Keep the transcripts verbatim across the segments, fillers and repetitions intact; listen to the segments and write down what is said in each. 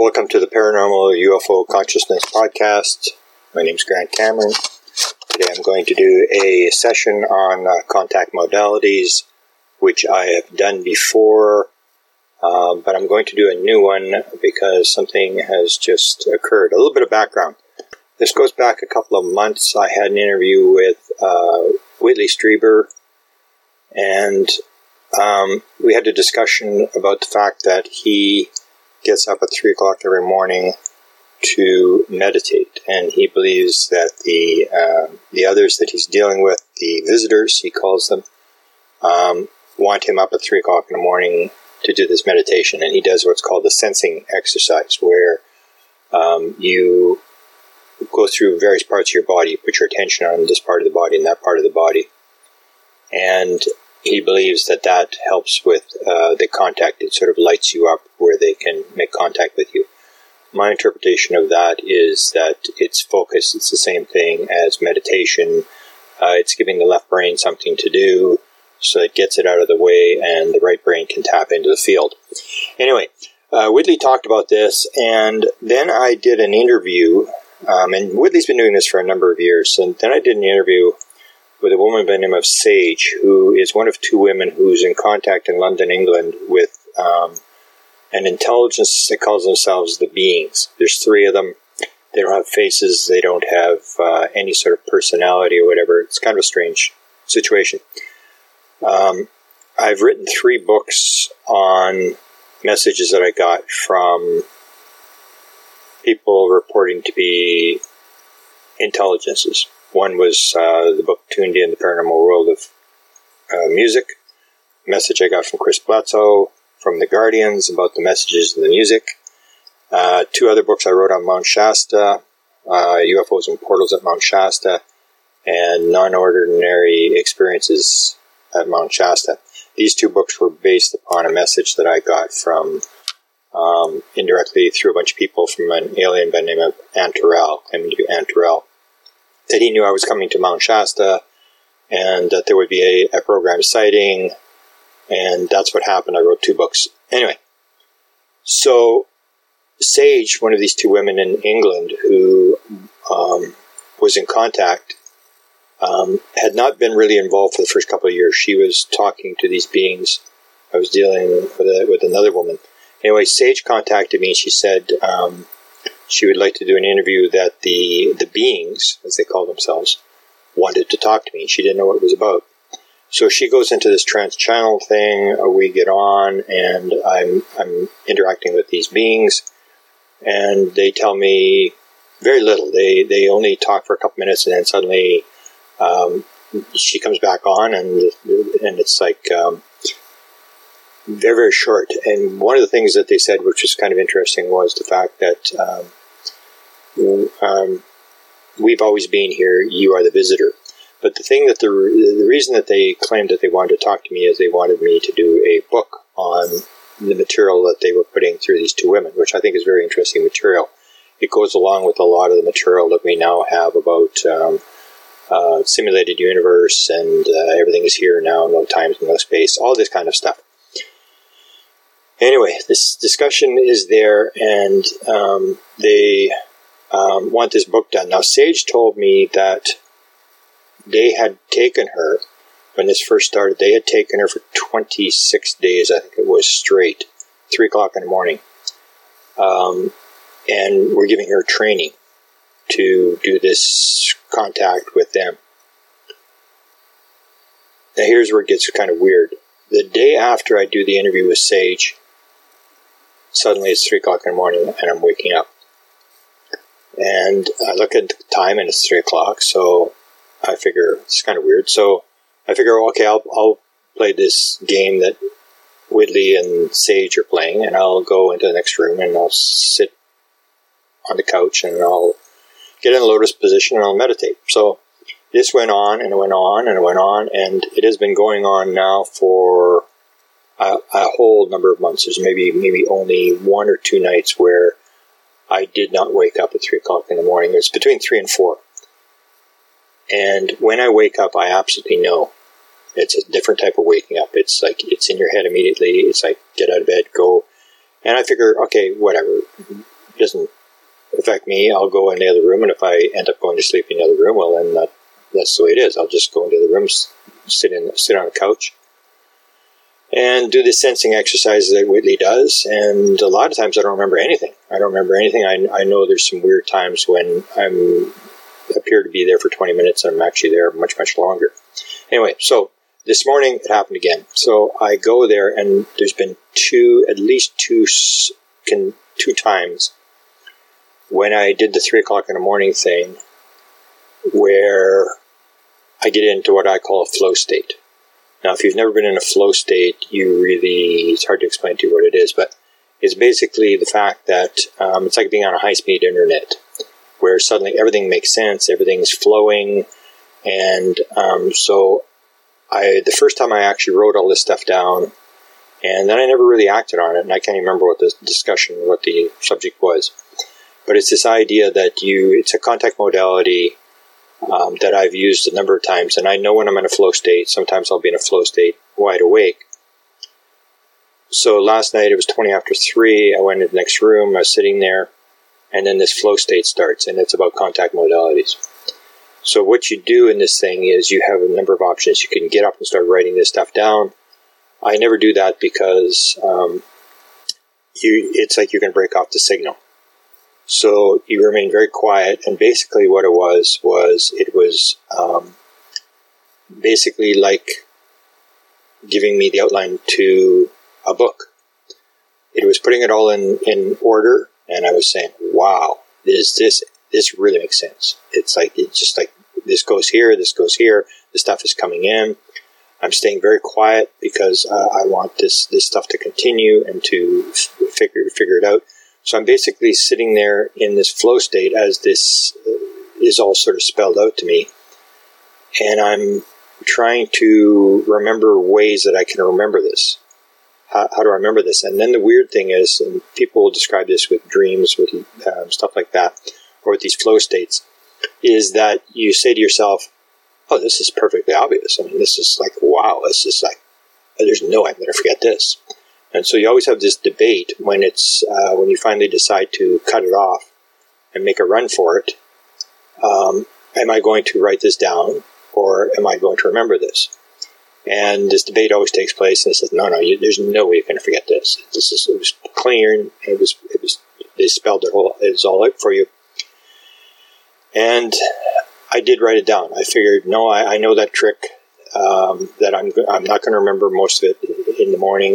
Welcome to the Paranormal U F O Consciousness Podcast. My name is Grant Cameron. Today I'm going to do a session on uh, contact modalities, which I have done before, um, but I'm going to do a new one because something has just occurred. A little bit of background. This goes back a couple of months. I had an interview with uh, Whitley Strieber, and um, we had a discussion about the fact that he gets up at three o'clock every morning to meditate, and he believes that the uh, the others that he's dealing with, the visitors, he calls them, um, want him up at three o'clock in the morning to do this meditation, and he does what's called the sensing exercise, where um, you go through various parts of your body, you put your attention on this part of the body and that part of the body, and he believes that that helps with uh, the contact. It sort of lights you up where they can make contact with you. My interpretation of that is that it's focus. It's the same thing as meditation. Uh, it's giving the left brain something to do so it gets it out of the way and the right brain can tap into the field. Anyway, uh, Whitley talked about this, and then I did an interview, um, and Whitley's been doing this for a number of years, and then I did an interview with a woman by the name of Sage, who is one of two women who's in contact in London, England, with um, an intelligence that calls themselves the Beings. There's three of them. They don't have faces. They don't have uh, any sort of personality or whatever. It's kind of a strange situation. Um, I've written three books on messages that I got from people reporting to be intelligences. One was uh, the book Tuned In, the Paranormal World of uh, Music, a message I got from Chris Bledsoe from The Guardians about the messages in the music. Uh, two other books I wrote on Mount Shasta, uh, U F Os and Portals at Mount Shasta, and Non-Ordinary Experiences at Mount Shasta. These two books were based upon a message that I got from, um, indirectly through a bunch of people, from an alien by the name of Antarel, claiming to be Antarel, that he knew I was coming to Mount Shasta and that there would be a, a program sighting, and that's what happened. I wrote two books. Anyway, so Sage, one of these two women in England who um, was in contact, um, had not been really involved for the first couple of years. She was talking to these beings. I was dealing with, a, with another woman. Anyway, Sage contacted me and she said um, she would like to do an interview that the the beings, as they call themselves, wanted to talk to me. She didn't know what it was about. So she goes into this trans-channel thing. We get on, and I'm I'm interacting with these beings, and they tell me very little. They they only talk for a couple minutes, and then suddenly um, she comes back on, and and it's like um, they're very short. And one of the things that they said, which was kind of interesting, was the fact that um, Um, we've always been here, you are the visitor. But the thing that the, the reason that they claimed that they wanted to talk to me is they wanted me to do a book on the material that they were putting through these two women, which I think is very interesting material. It goes along with a lot of the material that we now have about um, uh, simulated universe and uh, everything is here now, no time, no space, all this kind of stuff. Anyway, this discussion is there, and um, they Um, want this book done. Now, Sage told me that they had taken her, when this first started, they had taken her for twenty-six days, I think it was, straight, three o'clock in the morning, um, and were giving her training to do this contact with them. Now, here's where it gets kind of weird. The day after I do the interview with Sage, suddenly it's three o'clock in the morning, and I'm waking up. And I look at the time, and it's three o'clock, so I figure it's kind of weird. So I figure, okay, I'll, I'll play this game that Whitley and Sage are playing, and I'll go into the next room, and I'll sit on the couch, and I'll get in a lotus position, and I'll meditate. So this went on, and it went on, and it went on, and it has been going on now for a, a whole number of months. There's maybe maybe only one or two nights where I did not wake up at three o'clock in the morning. It's between three and four. And when I wake up, I absolutely know. It's a different type of waking up. It's like, it's in your head immediately. It's like, get out of bed, go. And I figure, okay, whatever, it doesn't affect me. I'll go in the other room, and if I end up going to sleep in the other room, well, then that, that's the way it is. I'll just go into the room, sit in, sit on the couch, and do the sensing exercises that Whitley does. And a lot of times I don't remember anything. I don't remember anything. I, I know there's some weird times when I'm appear to be there for twenty minutes, and I'm actually there much, much longer. Anyway, so this morning it happened again. So I go there, and there's been two, at least two, two times when I did the three o'clock in the morning thing where I get into what I call a flow state. Now, if you've never been in a flow state, you really, it's hard to explain to you what it is, but it's basically the fact that um, it's like being on a high-speed internet, where suddenly everything makes sense, everything's flowing, and um, so I, the first time I actually wrote all this stuff down, and then I never really acted on it, and I can't even remember what the discussion, what the subject was, but it's this idea that you, it's a contact modality um, that I've used a number of times, and I know when I'm in a flow state. Sometimes I'll be in a flow state wide awake. So last night it was twenty after three, I went in the next room, I was sitting there, and then this flow state starts, and it's about contact modalities. So what you do in this thing is you have a number of options. You can get up and start writing this stuff down. I never do that because um, you, it's like you can break off the signal. So you remain very quiet, and basically what it was, was it was um, basically like giving me the outline to a book. It was putting it all in, in order, and I was saying, wow, this, this, this really makes sense. It's like, it's just like, this goes here, this goes here, the stuff is coming in. I'm staying very quiet because uh, I want this, this stuff to continue and to f- figure, figure it out. So I'm basically sitting there in this flow state as this uh, is all sort of spelled out to me. And I'm trying to remember ways that I can remember this. How, how do I remember this? And then the weird thing is, and people will describe this with dreams, with um, stuff like that, or with these flow states, is that you say to yourself, oh, this is perfectly obvious. I mean, this is like, wow, this is like, there's no way I'm going to forget this. And so you always have this debate when it's, uh, when you finally decide to cut it off and make a run for it. Um, am I going to write this down, or am I going to remember this? And this debate always takes place, and it says, no, no, you, there's no way you're going to forget this. This is, it was clear, and it was, it was, they spelled it all, it was all out for you. And I did write it down. I figured, no, I, I know that trick, um, that I'm, I'm not going to remember most of it in the morning.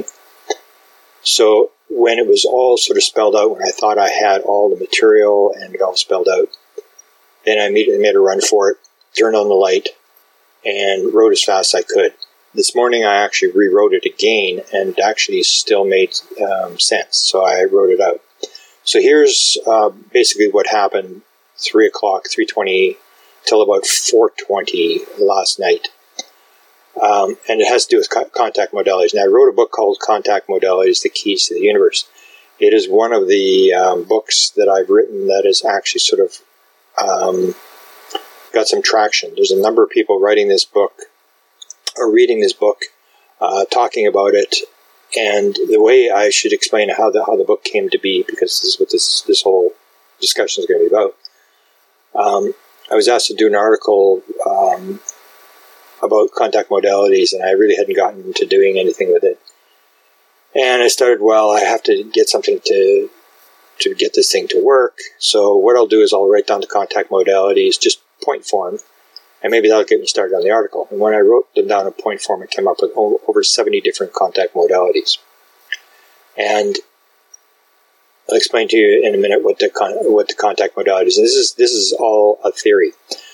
So when it was all sort of spelled out, when I thought I had all the material and it all spelled out, then I immediately made a run for it, turned on the light, and wrote as fast as I could. This morning I actually rewrote it again, and it actually still made um, sense, so I wrote it out. So here's uh, basically what happened three o'clock, three twenty, till about four twenty last night. Um, and it has to do with co- contact modalities. Now, I wrote a book called Contact Modalities, The Keys to the Universe. It is one of the um, books that I've written that is actually sort of um, got some traction. There's a number of people writing this book, or reading this book, uh, talking about it. And the way I should explain how the how the book came to be, because this is what this, this whole discussion is going to be about. Um, I was asked to do an article um, about contact modalities, and I really hadn't gotten into doing anything with it. And I started, well, I have to get something to to get this thing to work. So what I'll do is I'll write down the contact modalities, just point form, and maybe that'll get me started on the article. And when I wrote them down in point form, it came up with over seventy different contact modalities. And I'll explain to you in a minute what the con- what the contact modalities. This is this is all a theory,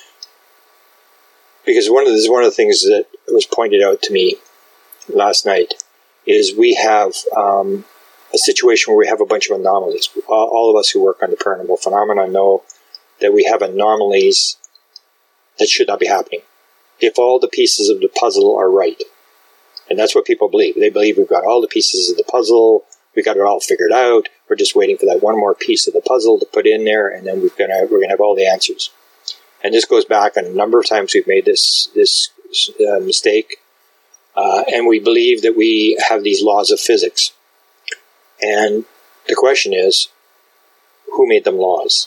because one of the, this is one of the things that was pointed out to me last night is we have um, a situation where we have a bunch of anomalies. All, all of us who work on the paranormal phenomena know that we have anomalies that should not be happening if all the pieces of the puzzle are right. And that's what people believe. They believe we've got all the pieces of the puzzle, we got it all figured out, we're just waiting for that one more piece of the puzzle to put in there, and then we're gonna we're gonna have all the answers. And this goes back a number of times we've made this this uh, mistake, uh, and we believe that we have these laws of physics. And The question is, who made them laws?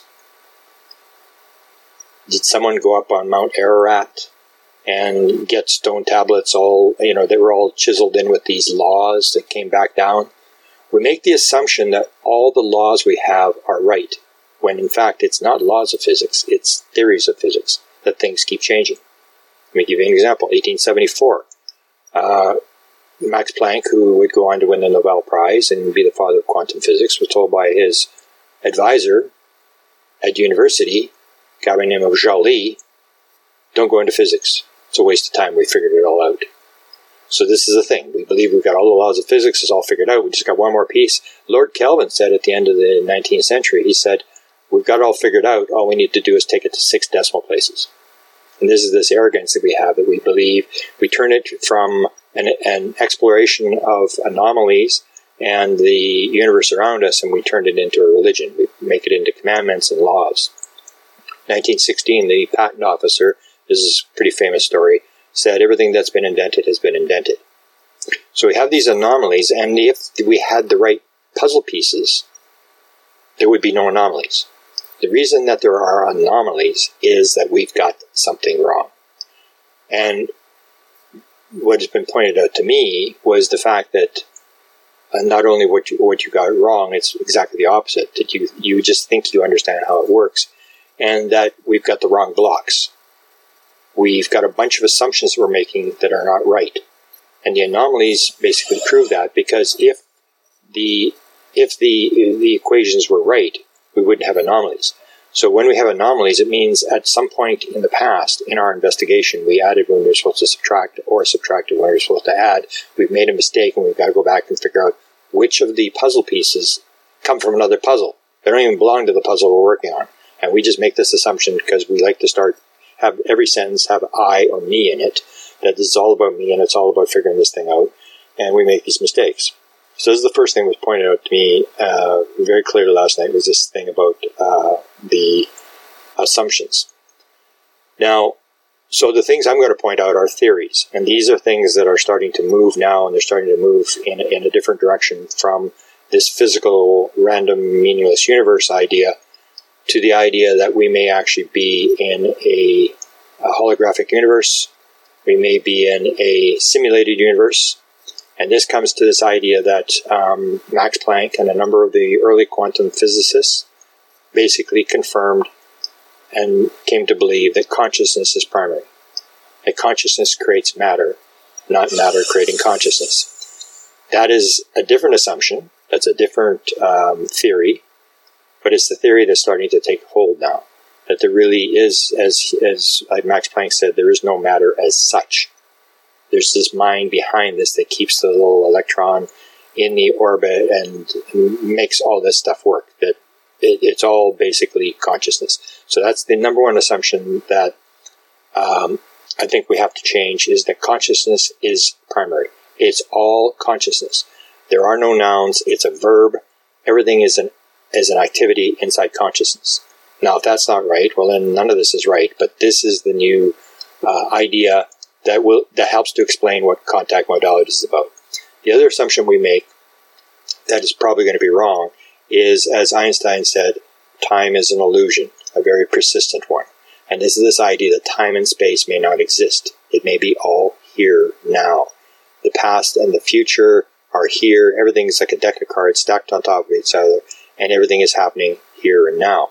Did someone go up on Mount Ararat and get stone tablets all, you know, they were all chiseled in with these laws that came back down? We make the assumption that all the laws we have are right, when in fact it's not laws of physics, it's theories of physics, that things keep changing. Let me give you an example. eighteen seventy-four. Uh, Max Planck, who would go on to win the Nobel Prize and be the father of quantum physics, was told by his advisor at university, a guy by the name of Joly, don't go into physics. It's a waste of time. We figured it all out. So this is the thing. We believe we've got all the laws of physics. It's all figured out. We just got one more piece. Lord Kelvin said at the end of the nineteenth century, he said, we've got it all figured out. All we need to do is take it to six decimal places. And this is this arrogance that we have, that we believe we turn it from an, an exploration of anomalies and the universe around us, and we turn it into a religion. We make it into commandments and laws. nineteen sixteen, the patent officer, this is a pretty famous story, said everything that's been invented has been invented. So we have these anomalies, and if we had the right puzzle pieces, there would be no anomalies. The reason that there are anomalies is that we've got something wrong. And what has been pointed out to me was the fact that uh, not only what you, what you got wrong, it's exactly the opposite, that you, you just think you understand how it works, and that we've got the wrong blocks. We've got a bunch of assumptions we're making that are not right. And the anomalies basically prove that, because if the if the the equations were right, we wouldn't have anomalies. So when we have anomalies, it means at some point in the past, in our investigation, we added when we were supposed to subtract, or subtracted when we were supposed to add. We've made a mistake, and we've got to go back and figure out which of the puzzle pieces come from another puzzle. They don't even belong to the puzzle we're working on. And we just make this assumption because we like to start, have every sentence have I or me in it, that this is all about me and it's all about figuring this thing out, and we make these mistakes. So this is the first thing that was pointed out to me uh, very clearly last night, was this thing about uh, the assumptions. Now, so the things I'm going to point out are theories, and these are things that are starting to move now, and they're starting to move in, in a different direction from this physical, random, meaningless universe idea to the idea that we may actually be in a, a holographic universe. We may be in a simulated universe. And this comes to this idea that um, Max Planck and a number of the early quantum physicists basically confirmed and came to believe that consciousness is primary. That consciousness creates matter, not matter creating consciousness. That is a different assumption. That's a different um, theory. But it's the theory that's starting to take hold now. That there really is, as, as like Max Planck said, there is no matter as such. There's this mind behind this that keeps the little electron in the orbit and makes all this stuff work. That it, it's all basically consciousness. So that's the number one assumption that um, I think we have to change, is that consciousness is primary. It's all consciousness. There are no nouns. It's a verb. Everything is an is an activity inside consciousness. Now, if that's not right, well, then none of this is right. But this is the new uh, idea that will that helps to explain what contact modality is about. The other assumption we make that is probably going to be wrong is, as Einstein said, time is an illusion, a very persistent one. And this is this idea that time and space may not exist. It may be all here now. The past and the future are here. Everything's like a deck of cards stacked on top of each other, and everything is happening here and now.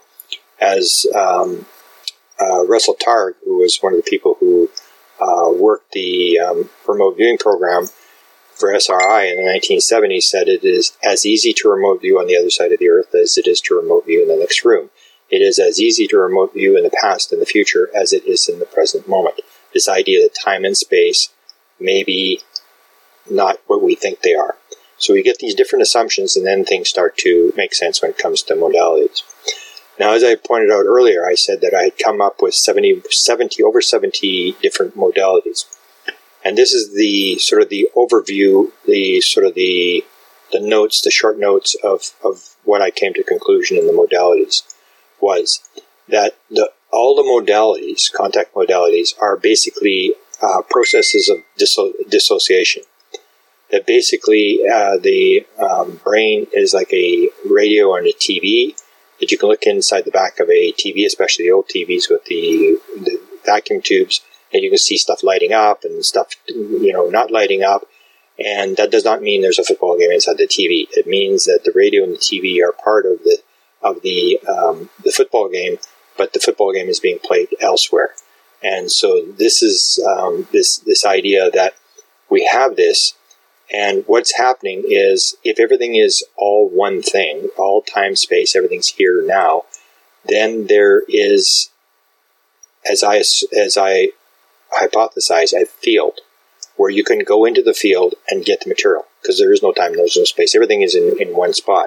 As um, uh, Russell Targ, who was one of the people who uh, worked the um, remote viewing program for S R I in the nineteen seventies, said it is as easy to remote view on the other side of the earth as it is to remote view in the next room. It is as easy to remote view in the past and the future as it is in the present moment. This idea that time and space may be not what we think they are. So we get these different assumptions, and then things start to make sense when it comes to modalities. Now, as I pointed out earlier, I said that I had come up with seventy, seventy, over seventy different modalities. And this is the sort of the overview, the sort of the the notes, the short notes of, of what I came to conclusion in the modalities, was that the, all the modalities, contact modalities, are basically uh, processes of disso- dissociation. That basically uh, the um, brain is like a radio and a T V, that you can look inside the back of a T V, especially the old T Vs with the, the vacuum tubes, and you can see stuff lighting up and stuff, you know, not lighting up. And that does not mean there's a football game inside the T V. It means that the radio and the T V are part of the of the um, the football game, but the football game is being played elsewhere. And so this is um, this this idea that we have this, and what's happening is if everything is all one thing, all time, space, everything's here now, then there is, as I as I hypothesize, a field where you can go into the field and get the material, because there is no time, there's no space. Everything is in, in one spot.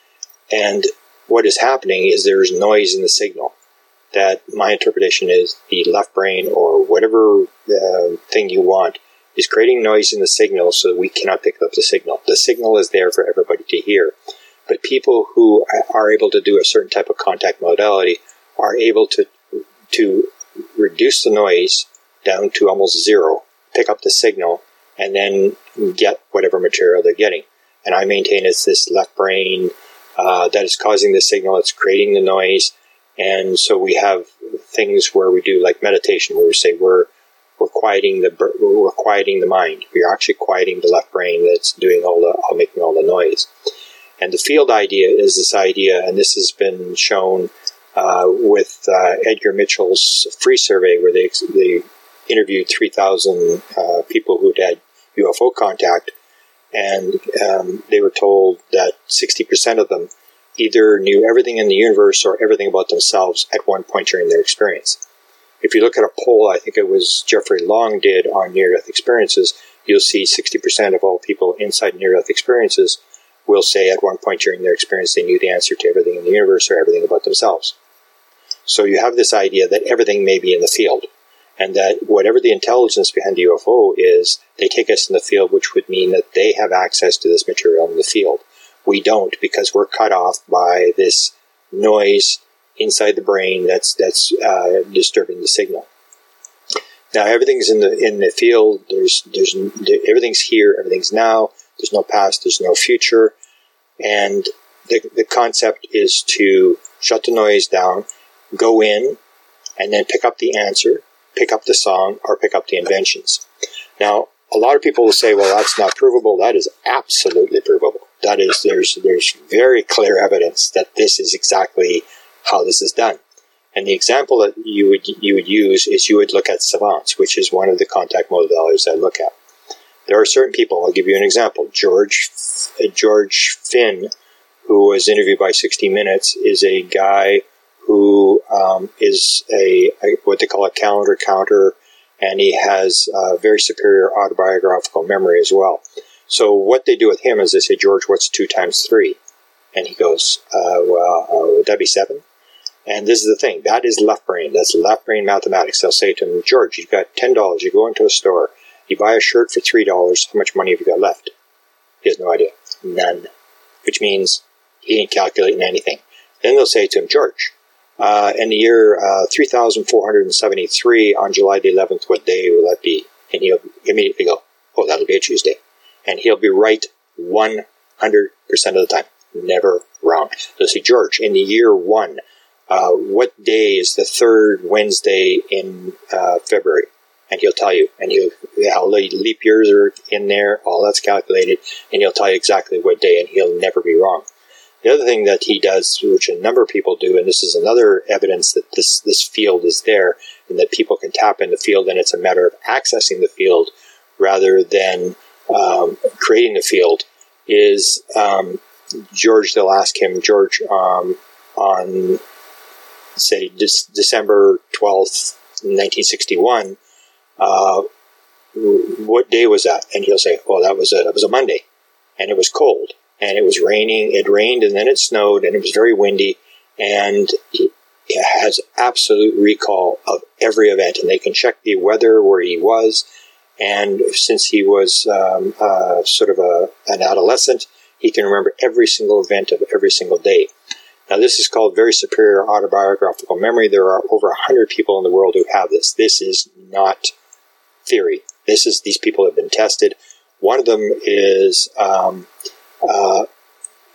And what is happening is there's noise in the signal. That my interpretation is the left brain, or whatever uh, thing you want, is creating noise in the signal so that we cannot pick up the signal. The signal is there for everybody to hear. But people who are able to do a certain type of contact modality are able to to reduce the noise down to almost zero, pick up the signal, and then get whatever material they're getting. And I maintain it's this left brain uh, that is causing the signal, it's creating the noise. And so we have things where we do like meditation, where we say we're we're quieting the we're quieting the mind. We're actually quieting the left brain that's doing all the making all the noise. And the field idea is this idea, and this has been shown uh, with uh, Edgar Mitchell's free survey, where they they interviewed three thousand uh, people who'd had U F O contact, and um, they were told that sixty percent of them either knew everything in the universe or everything about themselves at one point during their experience. If you look at a poll, I think it was Jeffrey Long did on near-death experiences, you'll see sixty percent of all people inside near-death experiences will say at one point during their experience they knew the answer to everything in the universe or everything about themselves. So you have this idea that everything may be in the field, and that whatever the intelligence behind the U F O is, they take us in the field, which would mean that they have access to this material in the field. We don't, because we're cut off by this noise inside the brain that's that's uh, disturbing the signal. Now everything's in the in the field. There's there's everything's here. Everything's now. There's no past. There's no future. And the the concept is to shut the noise down, go in, and then pick up the answer, pick up the song, or pick up the inventions. Now a lot of people will say, "Well, that's not provable." That is absolutely provable. That is, there's there's very clear evidence that this is exactly how this is done. And the example that you would you would use is you would look at savants, which is one of the contact modalities I look at. There are certain people. I'll give you an example. George uh, George Finn, who was interviewed by sixty minutes, is a guy who um, is a, a what they call a calendar counter, and he has a very superior autobiographical memory as well. So what they do with him is they say, "George, what's two times three?" And he goes, uh, well, uh, would that be seven? And this is the thing. That is left brain. That's left brain mathematics. They'll say to him, "George, you've got ten dollars. You go into a store. You buy a shirt for three dollars. How much money have you got left?" He has no idea. None. Which means he ain't calculating anything. Then they'll say to him, "George, uh, in the year uh, three thousand four hundred seventy-three, on July the eleventh, what day will that be?" And he'll immediately go, "Oh, that'll be a Tuesday." And he'll be right one hundred percent of the time. Never wrong. So say, "George, in the year one, uh, what day is the third Wednesday in uh, February?" And he'll tell you. And he'll, how leap years are in there, all that's calculated, and he'll tell you exactly what day, and he'll never be wrong. The other thing that he does, which a number of people do, and this is another evidence that this, this field is there, and that people can tap in the field, and it's a matter of accessing the field rather than Um, creating the field, is um, George, they'll ask him, "George, um, on, say, De- December twelfth, nineteen sixty-one, uh, what day was that?" And he'll say, "Oh, that was a, that was a Monday, and it was cold, and it was raining. It rained, and then it snowed, and it was very windy, and it, it has absolute recall of every event, and they can check the weather where he was. And since he was um, uh, sort of a, an adolescent, he can remember every single event of every single day." Now, this is called very superior autobiographical memory. There are over one hundred people in the world who have this. This is not theory. This is, these people have been tested. One of them is um, uh,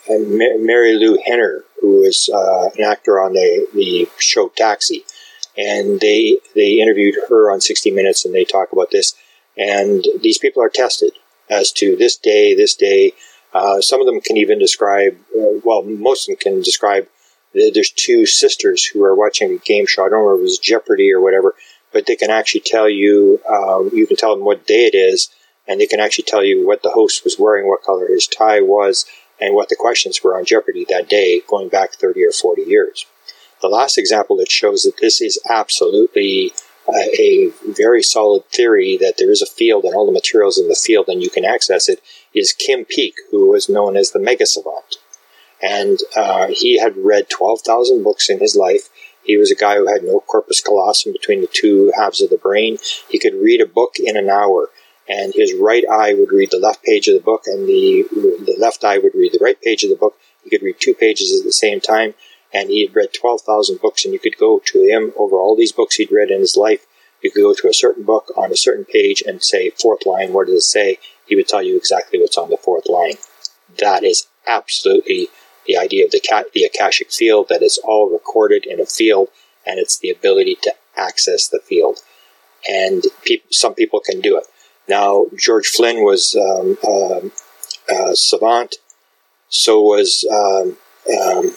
Mary Lou Henner, who was uh, an actor on the, the show Taxi. And they they interviewed her on sixty minutes, and they talk about this. And these people are tested as to this day, this day. Uh, some of them can even describe, uh, well, most of them can describe, uh, there's two sisters who are watching a game show. I don't know if it was Jeopardy or whatever, but they can actually tell you, uh, you can tell them what day it is, and they can actually tell you what the host was wearing, what color his tie was, and what the questions were on Jeopardy that day, going back thirty or forty years. The last example that shows that this is absolutely uh, a very solid theory, that there is a field and all the materials in the field and you can access it, is Kim Peek, who was known as the Mega Savant. And uh, he had read twelve thousand books in his life. He was a guy who had no corpus callosum between the two halves of the brain. He could read a book in an hour, and his right eye would read the left page of the book, and the, the left eye would read the right page of the book. He could read two pages at the same time. And he had read twelve thousand books, and you could go to him over all these books he'd read in his life. You could go to a certain book on a certain page and say, fourth line, what does it say? He would tell you exactly what's on the fourth line. That is absolutely the idea of the, the Akashic field, that is all recorded in a field, and it's the ability to access the field. And pe- some people can do it. Now, George Flynn was um, um, a savant. So was... Um, um,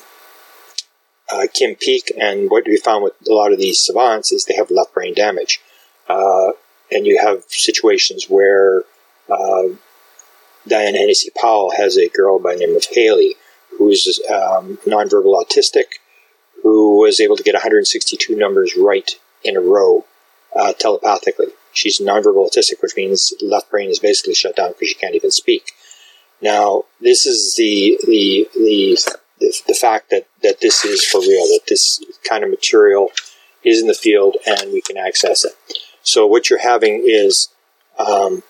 Uh, Kim Peek, and what we found with a lot of these savants is they have left brain damage. Uh, and you have situations where uh, Diana Hennessy Powell has a girl by the name of Haley, who's um, nonverbal autistic, who was able to get one hundred sixty-two numbers right in a row uh, telepathically. She's nonverbal autistic, which means left brain is basically shut down because she can't even speak. Now, this is the the the The, the fact that, that this is for real, that this kind of material is in the field and we can access it. So what you're having is um,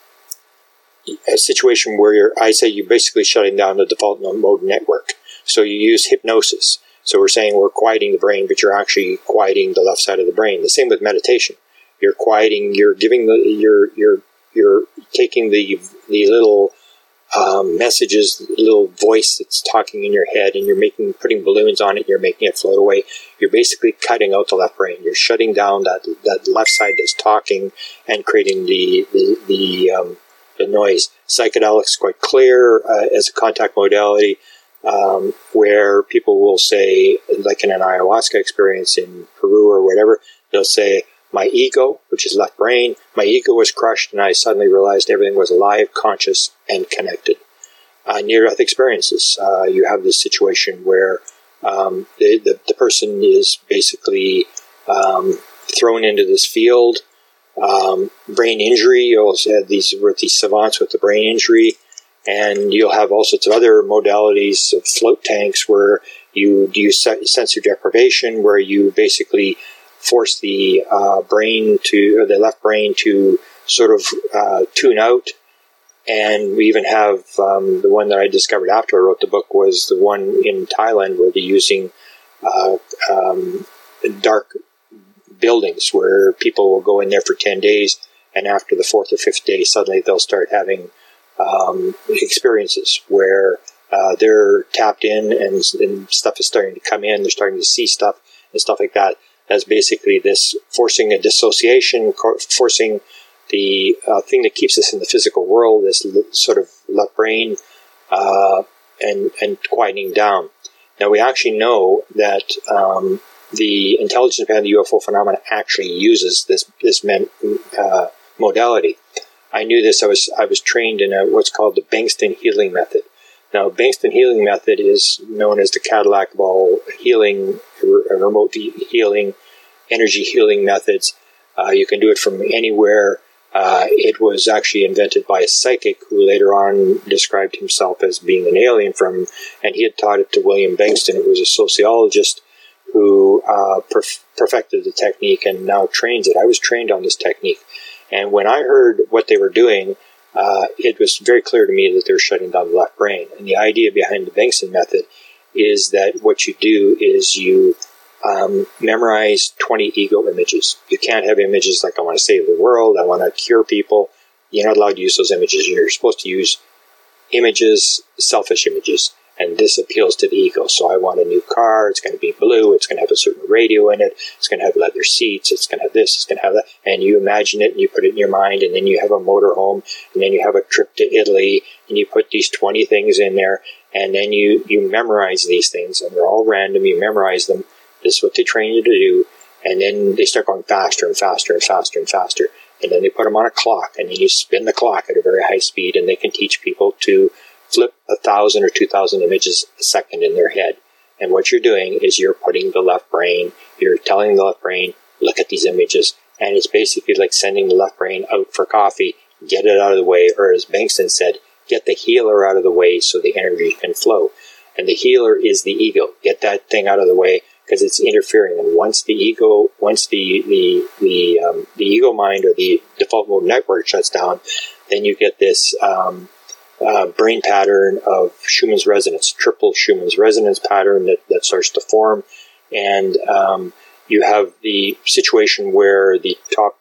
a situation where you're, I say you're basically shutting down the default mode network. So you use hypnosis. So we're saying we're quieting the brain, but you're actually quieting the left side of the brain. The same with meditation. You're quieting, you're giving the, you're, you're, you're taking the, the little Um, messages, little voice that's talking in your head, and you're making, putting balloons on it, you're making it float away. You're basically cutting out the left brain. You're shutting down that that left side that's talking and creating the the the, um, the noise. Psychedelics quite clear uh, as a contact modality, um, where people will say, like in an ayahuasca experience in Peru or whatever, they'll say, my ego, which is left brain, my ego was crushed, and I suddenly realized everything was alive, conscious, and connected. Uh, near-death experiences, uh, you have this situation where um, the, the the person is basically um, thrown into this field. Um, brain injury, you also have these with these savants with the brain injury, and you'll have all sorts of other modalities of float tanks where you do sensor deprivation, where you basically force the uh, brain to, or the left brain to sort of uh, tune out. And we even have um, the one that I discovered after I wrote the book was the one in Thailand where they're using uh, um, dark buildings where people will go in there for ten days, and after the fourth or fifth day, suddenly they'll start having um, experiences where uh, they're tapped in and, and stuff is starting to come in, they're starting to see stuff and stuff like that. As basically this forcing a dissociation, forcing the uh, thing that keeps us in the physical world, this sort of left brain, uh, and and quieting down. Now we actually know that um, the intelligence behind the U F O phenomena actually uses this this men, uh, modality. I knew this. I was I was trained in a, what's called the Bengston healing method. Now, Bengston healing method is known as the Cadillac of all healing, remote healing, energy healing methods. Uh, you can do it from anywhere. Uh, it was actually invented by a psychic who later on described himself as being an alien from, and he had taught it to William Bengston, who was a sociologist who uh, perf- perfected the technique and now trains it. I was trained on this technique. And when I heard what they were doing, Uh, it was very clear to me that they're shutting down the left brain. And the idea behind the Bengston method is that what you do is you um, memorize twenty ego images. You can't have images like I want to save the world, I want to cure people. You're not allowed to use those images. You're supposed to use images, selfish images. And this appeals to the ego. So I want a new car. It's going to be blue. It's going to have a certain radio in it. It's going to have leather seats. It's going to have this. It's going to have that. And you imagine it and you put it in your mind. And then you have a motorhome. And then you have a trip to Italy. And you put these twenty things in there. And then you, you memorize these things. And they're all random. You memorize them. This is what they train you to do. And then they start going faster and faster and faster and faster. And then they put them on a clock. And then you spin the clock at a very high speed. And they can teach people to flip a thousand or two thousand images a second in their head. And what you're doing is you're putting the left brain, you're telling the left brain, look at these images. And it's basically like sending the left brain out for coffee, get it out of the way. Or as Bankston said, get the healer out of the way so the energy can flow. And the healer is the ego. Get that thing out of the way because it's interfering. And once the ego, once the the the, um, the ego mind or the default mode network shuts down, then you get this um, uh, brain pattern of Schumann's resonance, triple Schumann's resonance pattern that, that starts to form. And um, you have the situation where the top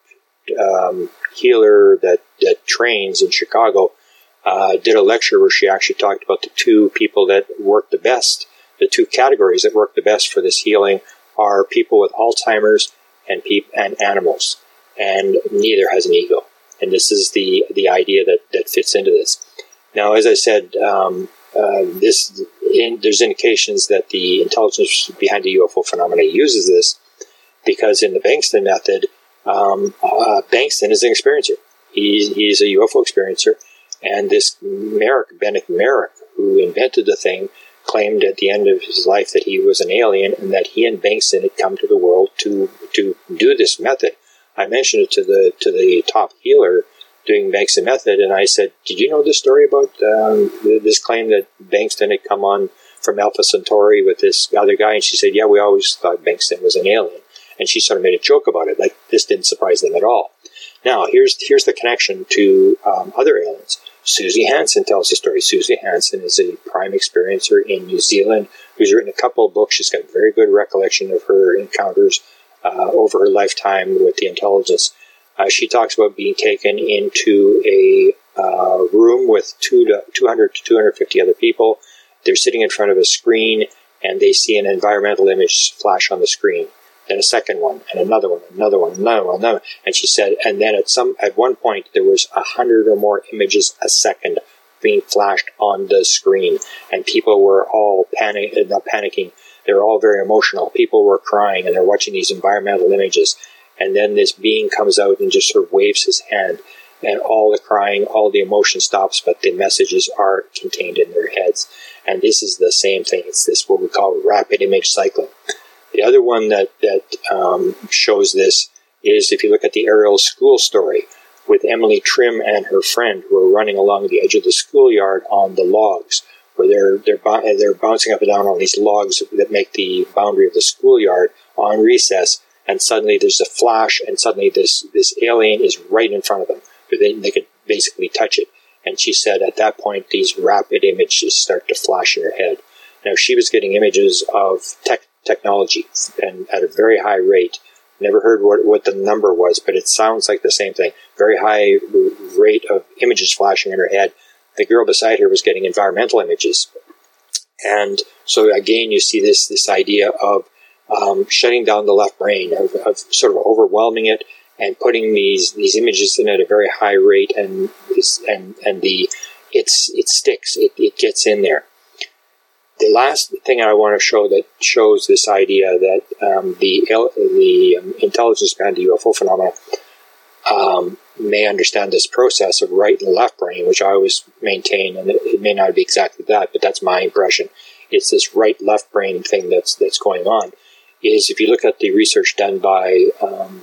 um, healer that, that trains in Chicago uh, did a lecture where she actually talked about the two people that work the best. The two categories that work the best for this healing are people with Alzheimer's and peop- and animals, and neither has an ego. And this is the the idea that, that fits into this. Now, as I said, um, uh, this in, there's indications that the intelligence behind the U F O phenomena uses this because in the Bankston method, um, uh, Bankston is an experiencer. He's, he's a U F O experiencer, and this Merrick, Bennett Merrick, who invented the thing, claimed at the end of his life that he was an alien and that he and Bankston had come to the world to to do this method. I mentioned it to the to the top healer doing Bankston method, and I said, "Did you know this story about um, this claim that Bankston had come on from Alpha Centauri with this other guy?" And she said, "Yeah, we always thought Bankston was an alien." And she sort of made a joke about it, like this didn't surprise them at all. Now, here's here's the connection to um, other aliens. Susie Hansen tells the story. Susie Hansen is a prime experiencer in New Zealand who's written a couple of books. She's got very good recollection of her encounters uh, over her lifetime with the intelligence. Uh, she talks about being taken into a uh, room with two to, two hundred to two hundred fifty other people. They're sitting in front of a screen, and they see an environmental image flash on the screen. Then a second one, and another one, another one, another one, another one. And she said, and then at some at one point there was a hundred or more images a second being flashed on the screen, and people were all panic, not panicking. They were all very emotional. People were crying, and they're watching these environmental images. And then this being comes out and just sort of waves his hand, and all the crying, all the emotion stops, but the messages are contained in their heads. And this is the same thing. It's this what we call rapid image cycling. The other one that, that um, shows this is if you look at the Ariel school story with Emily Trim and her friend who are running along the edge of the schoolyard on the logs, where they're, they're, they're bouncing up and down on these logs that make the boundary of the schoolyard on recess, and suddenly there's a flash, and suddenly this, this alien is right in front of them. They, they could basically touch it. And she said at that point, these rapid images start to flash in her head. Now, she was getting images of tech technology and at a very high rate. Never heard what, what the number was, but it sounds like the same thing. Very high rate of images flashing in her head. The girl beside her was getting environmental images. And so again, you see this, this idea of um, shutting down the left brain, of, of sort of overwhelming it and putting these, these images in at a very high rate, and this, and, and the, it's, it sticks, it, it gets in there. The last thing I want to show that shows this idea that um, the the um, intelligence behind the U F O phenomena um, may understand this process of right and left brain, which I always maintain, and it, it may not be exactly that, but that's my impression. It's this right-left brain thing that's that's going on. Is if you look at the research done by um,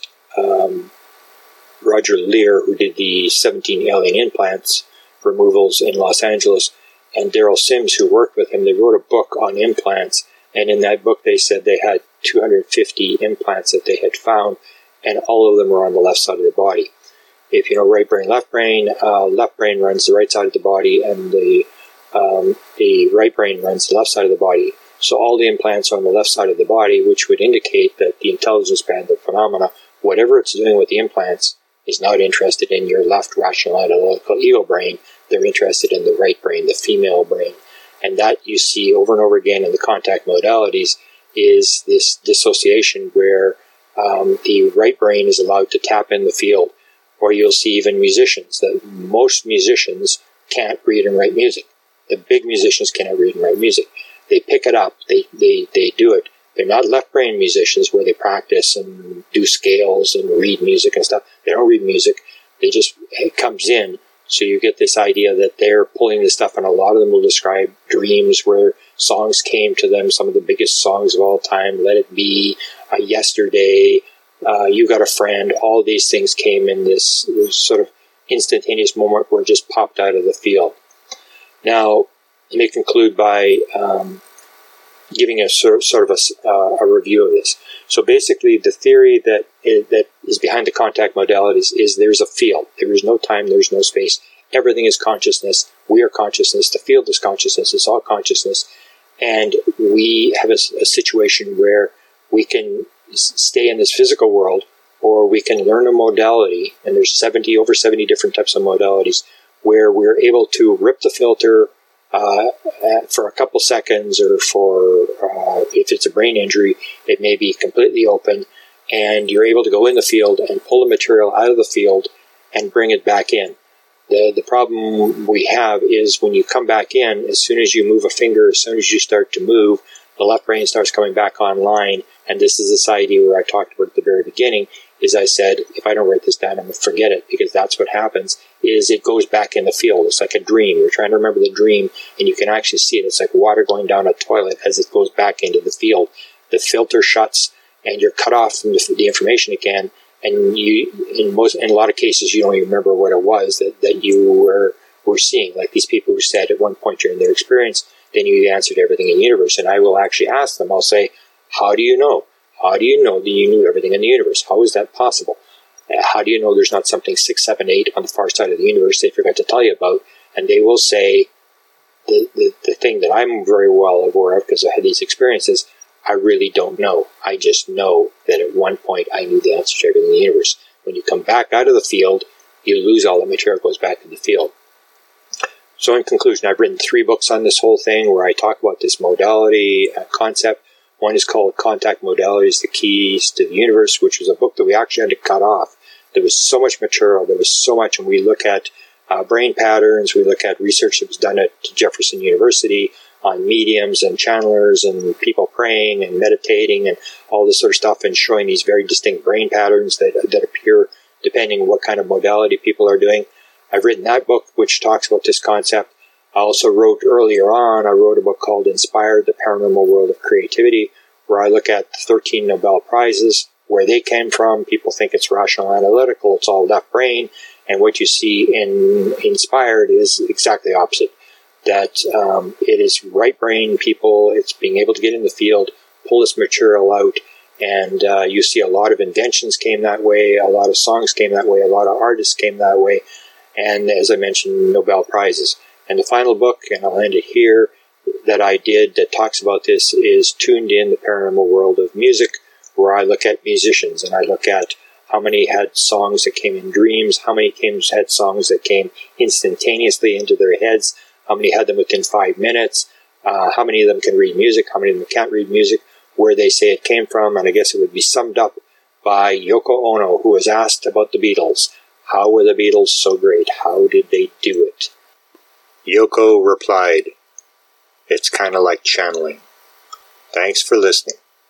um, Roger Lear, who did the seventeen alien implants removals in Los Angeles, and Daryl Sims, who worked with him, they wrote a book on implants. And in that book, they said they had two hundred fifty implants that they had found, and all of them were on the left side of the body. If you know right brain, left brain, uh, left brain runs the right side of the body, and the um, the right brain runs the left side of the body. So all the implants are on the left side of the body, which would indicate that the intelligence behind the phenomena, whatever it's doing with the implants, is not interested in your left rational analytical ego brain. They're interested in the right brain, the female brain. And that you see over and over again in the contact modalities is this dissociation where um, the right brain is allowed to tap in the field. Or you'll see even musicians, that most musicians can't read and write music. The big musicians cannot read and write music. They pick it up, they, they, they do it. They're not left brain musicians where they practice and do scales and read music and stuff. They don't read music. They just, it comes in. So you get this idea that they're pulling this stuff, and a lot of them will describe dreams where songs came to them, some of the biggest songs of all time, Let It Be, uh, Yesterday, uh, You Got a Friend. All these things came in this, this sort of instantaneous moment where it just popped out of the field. Now, let me conclude by um, giving a sort of, sort of a, uh, a review of this. So basically, the theory that is, that is behind the contact modalities is there's a field. There is no time, there's no space. Everything is consciousness. We are consciousness. The field is consciousness. It's all consciousness. And we have a, a situation where we can stay in this physical world, or we can learn a modality, and there's seventy, over seventy different types of modalities, where we're able to rip the filter Uh, for a couple seconds, or for uh, if it's a brain injury, it may be completely open, and you're able to go in the field and pull the material out of the field and bring it back in. The the problem we have is when you come back in, as soon as you move a finger, as soon as you start to move, the left brain starts coming back online, and this is this idea where I talked about at the very beginning, is I said, if I don't write this down, I'm going to forget it, because that's what happens, is it goes back in the field. It's like a dream. You're trying to remember the dream, and you can actually see it. It's like water going down a toilet as it goes back into the field. The filter shuts, and you're cut off from the, the information again, and you, in most, in a lot of cases, you don't even remember what it was that, that you were, were seeing. Like these people who said at one point during their experience, they knew the answer to everything in the universe, and I will actually ask them, I'll say, how do you know? How do you know that you knew everything in the universe? How is that possible? Uh, how do you know there's not something six, seven, eight on the far side of the universe they forgot to tell you about? And they will say, the, the, the thing that I'm very well aware of, because I had these experiences, I really don't know. I just know that at one point I knew the answer to everything in the universe. When you come back out of the field, you lose all the material, goes back in the field. So in conclusion, I've written three books on this whole thing where I talk about this modality uh, concept. One is called Contact Modalities, The Keys to the Universe, which was a book that we actually had to cut off. There was so much material. There was so much. And we look at uh, brain patterns. We look at research that was done at Jefferson University on mediums and channelers and people praying and meditating and all this sort of stuff, and showing these very distinct brain patterns that, that appear depending on what kind of modality people are doing. I've written that book, which talks about this concept. I also wrote earlier on, I wrote a book called Inspired, The Paranormal World of Creativity, where I look at the thirteen Nobel Prizes, where they came from. People think it's rational analytical, it's all left brain. And what you see in Inspired is exactly the opposite. That um, it is right brain people, it's being able to get in the field, pull this material out, and uh, you see a lot of inventions came that way, a lot of songs came that way, a lot of artists came that way, and as I mentioned, Nobel Prizes. And the final book, and I'll end it here, that I did that talks about this is Tuned In, The Paranormal World of Music, where I look at musicians, and I look at how many had songs that came in dreams, how many came, had songs that came instantaneously into their heads, how many had them within five minutes, uh, how many of them can read music, how many of them can't read music, where they say it came from, and I guess it would be summed up by Yoko Ono, who was asked about the Beatles. How were the Beatles so great? How did they do it? Yoko replied, it's kind of like channeling. Thanks for listening.